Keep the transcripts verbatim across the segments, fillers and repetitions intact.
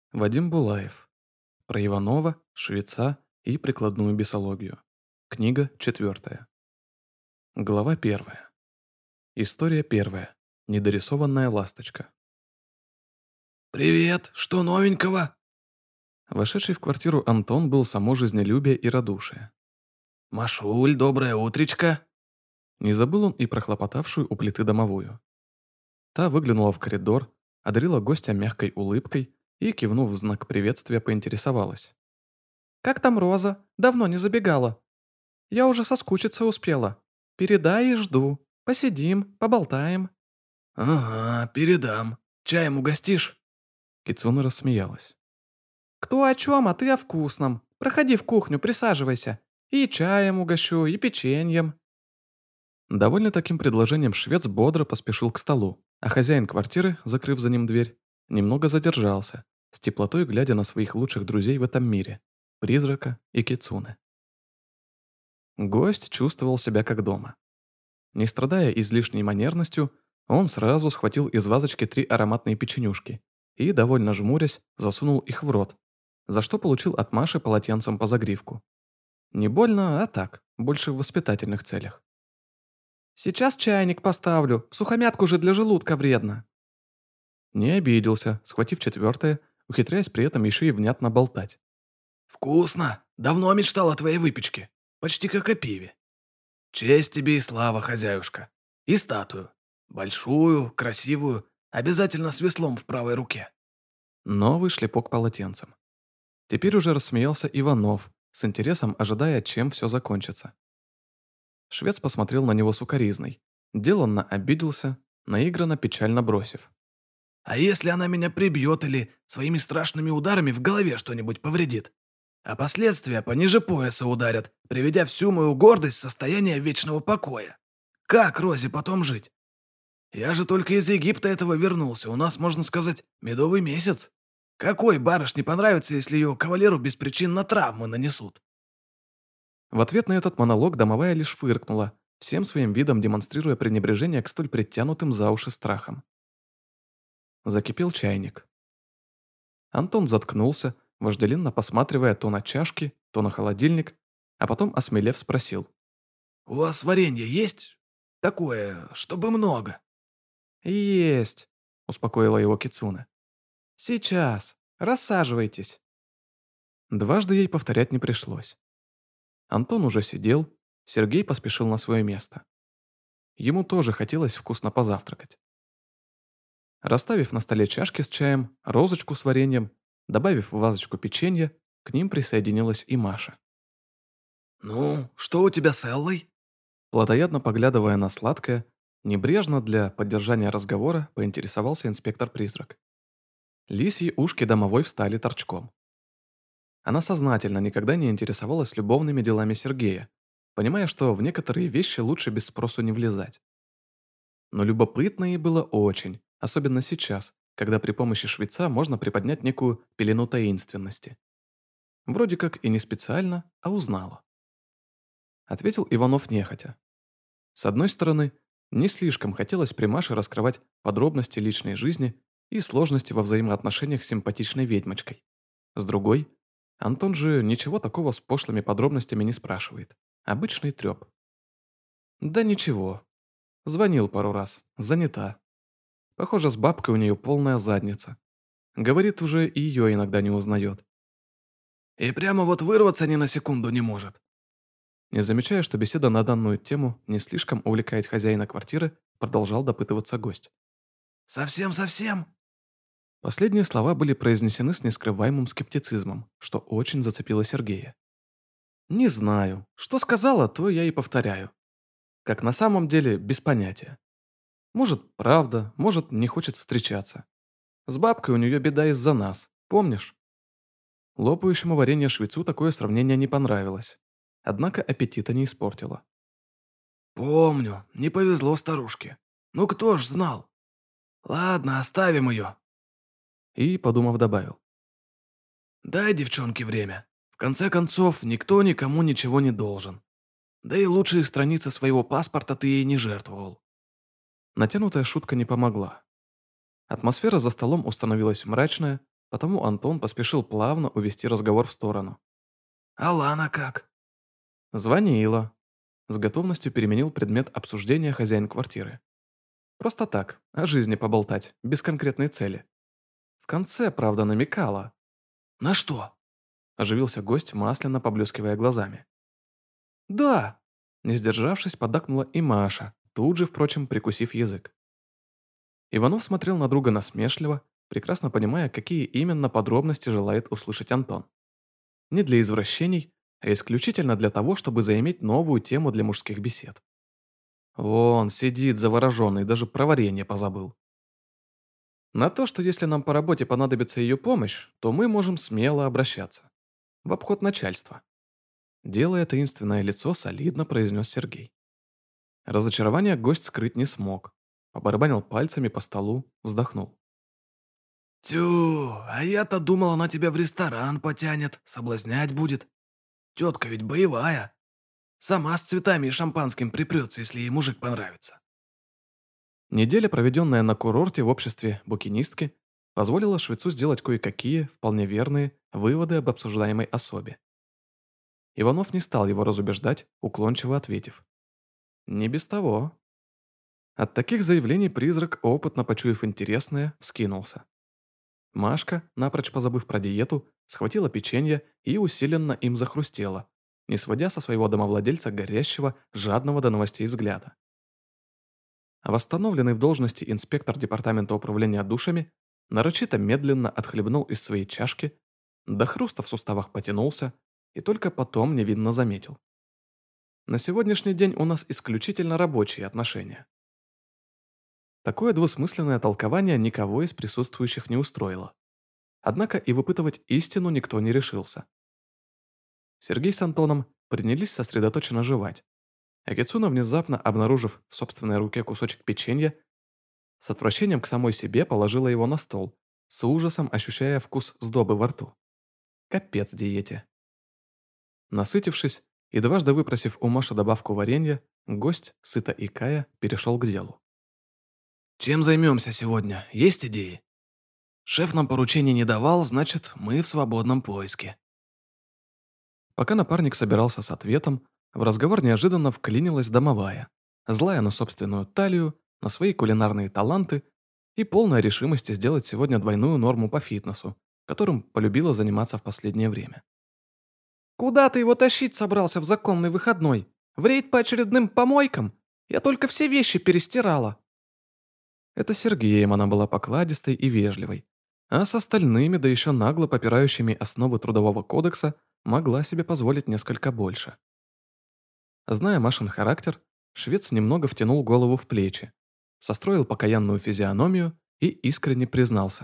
Вадим Булаев. Про Иванова, швеца и прикладную бесологию. Книга четвертая. Глава первая. История первая. Недорисованная ласточка. «Привет! Что новенького?» Вошедший в квартиру Антон был само жизнелюбие и радушие. «Машуль, доброе утречко!» Не забыл он и про хлопотавшую у плиты домовую. Та выглянула в коридор, одарила гостя мягкой улыбкой и, кивнув в знак приветствия, поинтересовалась. «Как там Роза? Давно не забегала. Я уже соскучиться успела. Передай и жду. Посидим, поболтаем». «Ага, передам. Чаем угостишь?» Кицуна рассмеялась. «Кто о чем, а ты о вкусном. Проходи в кухню, присаживайся. И чаем угощу, и печеньем». Довольно таким предложением швец бодро поспешил к столу, а хозяин квартиры, закрыв за ним дверь, немного задержался, с теплотой глядя на своих лучших друзей в этом мире – призрака и кицуны. Гость чувствовал себя как дома. Не страдая излишней манерностью, он сразу схватил из вазочки три ароматные печенюшки и, довольно жмурясь, засунул их в рот, за что получил от Маши полотенцем по загривку. Не больно, а так, больше в воспитательных целях. «Сейчас чайник поставлю, в сухомятку же для желудка вредно». Не обиделся, схватив четвертое, ухитряясь при этом еще и внятно болтать. «Вкусно! Давно мечтал о твоей выпечке. Почти как о пиве. Честь тебе и слава, хозяюшка. И статую. Большую, красивую, обязательно с веслом в правой руке». Новый шлепок полотенцем. Теперь уже рассмеялся Иванов, с интересом ожидая, чем все закончится. Швец посмотрел на него сукоризной, деланно обиделся, наигранно печально бросив. «А если она меня прибьет или своими страшными ударами в голове что-нибудь повредит? А последствия пониже пояса ударят, приведя всю мою гордость в состояние вечного покоя. Как Розе потом жить? Я же только из Египта этого вернулся, у нас, можно сказать, медовый месяц. Какой барышне понравится, если ее кавалеру беспричинно травмы нанесут?» В ответ на этот монолог домовая лишь фыркнула, всем своим видом демонстрируя пренебрежение к столь притянутым за уши страхам. Закипел чайник. Антон заткнулся, вожделенно посматривая то на чашки, то на холодильник, а потом, осмелев, спросил. «У вас варенье есть? Такое, чтобы много?» «Есть», — успокоила его Кицуна. «Сейчас. Рассаживайтесь». Дважды ей повторять не пришлось. Антон уже сидел, Сергей поспешил на свое место. Ему тоже хотелось вкусно позавтракать. Расставив на столе чашки с чаем, розочку с вареньем, добавив в вазочку печенья, к ним присоединилась и Маша. «Ну, что у тебя с Эллой?» Плотоядно поглядывая на сладкое, небрежно для поддержания разговора поинтересовался инспектор-призрак. Лисьи ушки домовой встали торчком. Она сознательно никогда не интересовалась любовными делами Сергея, понимая, что в некоторые вещи лучше без спросу не влезать. Но любопытно ей было очень, особенно сейчас, когда при помощи швеца можно приподнять некую пелену таинственности. Вроде как и не специально, а узнала. Ответил Иванов нехотя. С одной стороны, не слишком хотелось при Маше раскрывать подробности личной жизни и сложности во взаимоотношениях с симпатичной ведьмочкой. С другой, Антон же ничего такого с пошлыми подробностями не спрашивает. Обычный треп. Да ничего. Звонил пару раз. Занята. Похоже, с бабкой у нее полная задница. Говорит, уже и ее иногда не узнает. «И прямо вот вырваться ни на секунду не может». Не замечая, что беседа на данную тему не слишком увлекает хозяина квартиры, продолжал допытываться гость. «Совсем-совсем?» Последние слова были произнесены с нескрываемым скептицизмом, что очень зацепило Сергея. «Не знаю. Что сказала, то я и повторяю. Как на самом деле, без понятия. Может, правда, может, не хочет встречаться. С бабкой у нее беда из-за нас, помнишь?» Лопающему варенье швецу такое сравнение не понравилось, однако аппетита не испортило. «Помню, не повезло старушке. Ну кто ж знал? Ладно, оставим ее». И, подумав, добавил. «Дай девчонке время. В конце концов, никто никому ничего не должен. Да и лучшие страницы своего паспорта ты ей не жертвовал». Натянутая шутка не помогла. Атмосфера за столом установилась мрачная, потому Антон поспешил плавно увести разговор в сторону. «А Лана как?» Звонила. С готовностью переменил предмет обсуждения хозяин квартиры. Просто так, о жизни поболтать, без конкретной цели. В конце, правда, намекала. «На что?» Оживился гость, масляно поблескивая глазами. «Да!» Не сдержавшись, поддакнула и Маша, тут же, впрочем, прикусив язык. Иванов смотрел на друга насмешливо, прекрасно понимая, какие именно подробности желает услышать Антон. Не для извращений, а исключительно для того, чтобы заиметь новую тему для мужских бесед. Вон, сидит завороженный, даже про варенье позабыл. На то, что если нам по работе понадобится ее помощь, то мы можем смело обращаться. В обход начальства. Делая таинственное лицо, солидно произнес Сергей. Разочарование гость скрыть не смог. Побарабанил пальцами по столу, вздохнул. «Тю, а я-то думал, она тебя в ресторан потянет, соблазнять будет. Тетка ведь боевая. Сама с цветами и шампанским припрется, если ей мужик понравится». Неделя, проведенная на курорте в обществе букинистки, позволила швецу сделать кое-какие, вполне верные, выводы об обсуждаемой особе. Иванов не стал его разубеждать, уклончиво ответив. Не без того. От таких заявлений призрак, опытно почуяв интересное, вскинулся. Машка, напрочь позабыв про диету, схватила печенье и усиленно им захрустела, не сводя со своего домовладельца горящего, жадного до новостей взгляда. А восстановленный в должности инспектор департамента управления душами нарочито медленно отхлебнул из своей чашки, до хруста в суставах потянулся и только потом невинно заметил. На сегодняшний день у нас исключительно рабочие отношения. Такое двусмысленное толкование никого из присутствующих не устроило. Однако и выпытывать истину никто не решился. Сергей с Антоном принялись сосредоточенно жевать, а Кицуна, внезапно обнаружив в собственной руке кусочек печенья, с отвращением к самой себе положила его на стол, с ужасом ощущая вкус сдобы во рту. Капец диете. Насытившись и дважды выпросив у Маши добавку варенья, гость, сыто икая, перешел к делу. «Чем займемся сегодня? Есть идеи? Шеф нам поручений не давал, значит, мы в свободном поиске». Пока напарник собирался с ответом, в разговор неожиданно вклинилась домовая, злая на собственную талию, на свои кулинарные таланты и полная решимости сделать сегодня двойную норму по фитнесу, которым полюбила заниматься в последнее время. «Куда ты его тащить собрался в законный выходной? В рейд по очередным помойкам? Я только все вещи перестирала». Это Сергеем она была покладистой и вежливой, а с остальными, да еще нагло попирающими основы Трудового кодекса, могла себе позволить несколько больше. Зная Машин характер, швец немного втянул голову в плечи, состроил покаянную физиономию и искренне признался.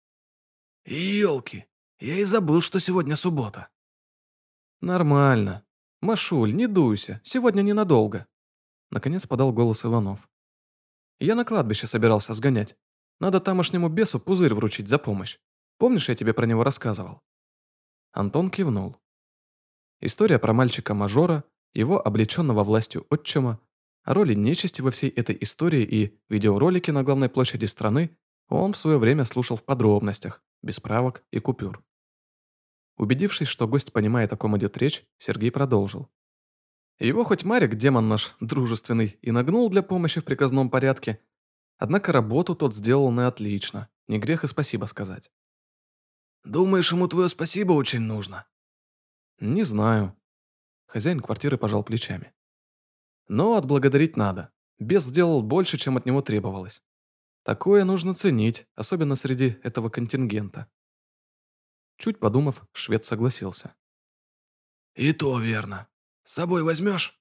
«Елки, я и забыл, что сегодня суббота». «Нормально. Машуль, не дуйся, сегодня ненадолго», наконец подал голос Иванов. «Я на кладбище собирался сгонять. Надо тамошнему бесу пузырь вручить за помощь. Помнишь, я тебе про него рассказывал?» Антон кивнул. История про мальчика-мажора, его облеченного властью отчима, о роли нечисти во всей этой истории и видеоролики на главной площади страны он в свое время слушал в подробностях, без правок и купюр. Убедившись, что гость понимает, о ком идет речь, Сергей продолжил. Его хоть Марик, демон наш, дружественный, и нагнул для помощи в приказном порядке, однако работу тот сделал на отлично, не грех и спасибо сказать. «Думаешь, ему твое спасибо очень нужно?» «Не знаю». Хозяин квартиры пожал плечами. «Но отблагодарить надо. Бес сделал больше, чем от него требовалось. Такое нужно ценить, особенно среди этого контингента». Чуть подумав, швед согласился. «И то верно. С собой возьмешь?»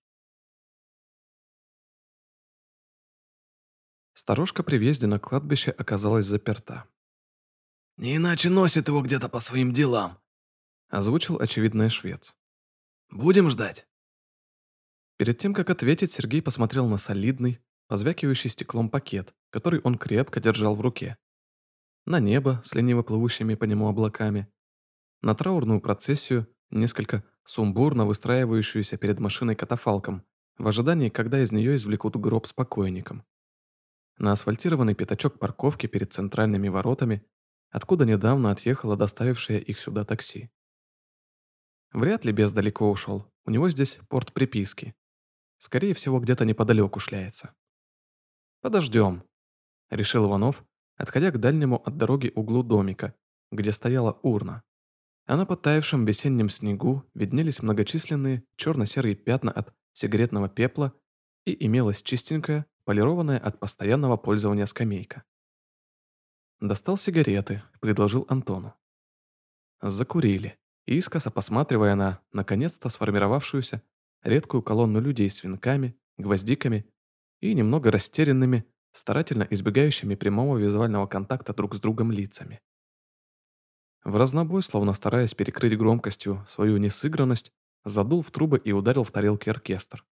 Сторожка при въезде на кладбище оказалась заперта. «Не иначе носит его где-то по своим делам», озвучил очевидный швец. «Будем ждать?» Перед тем, как ответить, Сергей посмотрел на солидный, позвякивающий стеклом пакет, который он крепко держал в руке. На небо с лениво плывущими по нему облаками, на траурную процессию, несколько сумбурно выстраивающуюся перед машиной катафалком, в ожидании, когда из нее извлекут гроб с покойником. На асфальтированный пятачок парковки перед центральными воротами, откуда недавно отъехало доставившее их сюда такси. Вряд ли бес далеко ушел, у него здесь порт приписки. Скорее всего, где-то неподалеку шляется. «Подождем», — решил Иванов, отходя к дальнему от дороги углу домика, где стояла урна. А на подтаявшем весеннем снегу виднелись многочисленные черно-серые пятна от сигаретного пепла и имелась чистенькая, полированная от постоянного пользования скамейка. Достал сигареты, предложил Антону. Закурили, искоса посматривая на, наконец-то, сформировавшуюся редкую колонну людей с венками, гвоздиками и немного растерянными, старательно избегающими прямого визуального контакта друг с другом лицами. В разнобой, словно стараясь перекрыть громкостью свою несыгранность, задул в трубы и ударил в тарелки оркестр.